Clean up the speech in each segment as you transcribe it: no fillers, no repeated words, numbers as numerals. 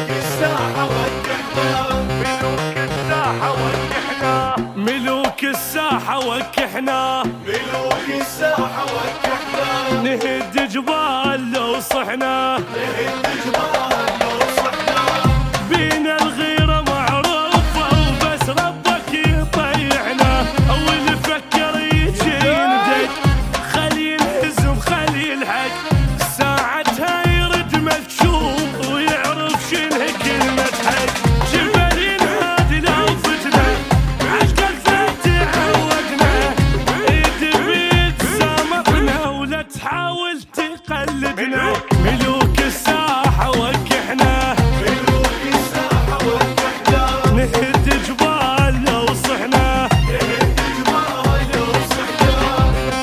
الساحة وكحنا، ملوك الساحة وكحنا، ملوك الساحة وكحنا، ملوك الساحة وكحنا، نهد جبال لو صحنا، نهد جبال لو صحنا، بينا الغيرة معروفة وبس ربك يطيعنا، أول فكر يجي يندق خلي الهزم خلي الحق، ساعتها يرد مكشوف ويعرف شنه كلمة حق، جبل ينهاد لو فتنا عشق الفتح عودنا، ايد بيد سامقنا ولا تحاول تقلدنا، ملوك الساحة وكحنا، ملوك الساحة وكحنا، نهد جبال لو صحنا، نهد جبال لو صحنا.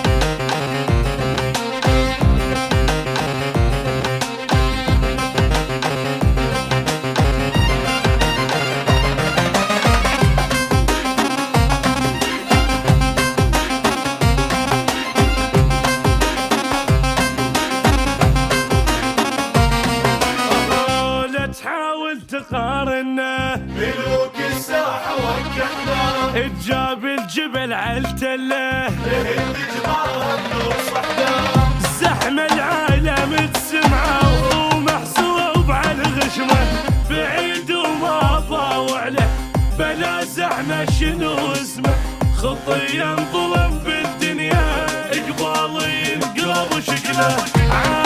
لا تحاول تقارنا، ملوك الساحة وكحنا، تجاب الجبل عالتله، نهد جبال لو صحنا، زحمة العالم تسمعه ومحسوب على الغشمة، بعيد وما باوع له بلا زحمة شنو اسمه، خطي ينظلم بالدنيا اقبال ينقلب شكله.